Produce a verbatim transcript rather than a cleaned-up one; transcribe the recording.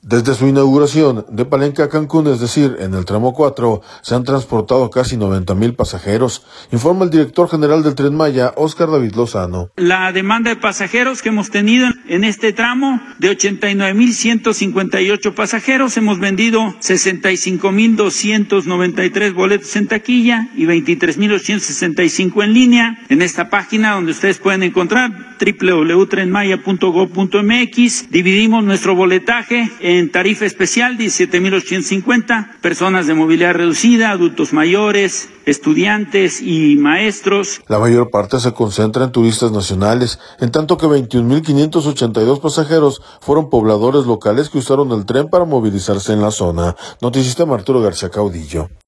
Desde su inauguración de Palenque a Cancún, es decir, en el tramo cuatro, se han transportado casi noventa mil pasajeros, informa el director general del Tren Maya, Óscar David Lozano. La demanda de pasajeros que hemos tenido en este tramo de ochenta y nueve mil ciento cincuenta y ocho pasajeros, hemos vendido sesenta y cinco mil doscientos noventa y tres boletos en taquilla y veintitrés mil ochocientos sesenta y cinco en línea en esta página donde ustedes pueden encontrar doble u doble u doble u punto tren maya punto gob punto eme equis. Dividimos nuestro boletaje en tarifa especial diecisiete mil ochocientos cincuenta, personas de movilidad reducida, adultos mayores, estudiantes y maestros. La mayor parte se concentra en turistas nacionales, en tanto que veintiún mil quinientos ochenta y dos pasajeros fueron pobladores locales que usaron el tren para movilizarse en la zona. Noticista Arturo García Caudillo.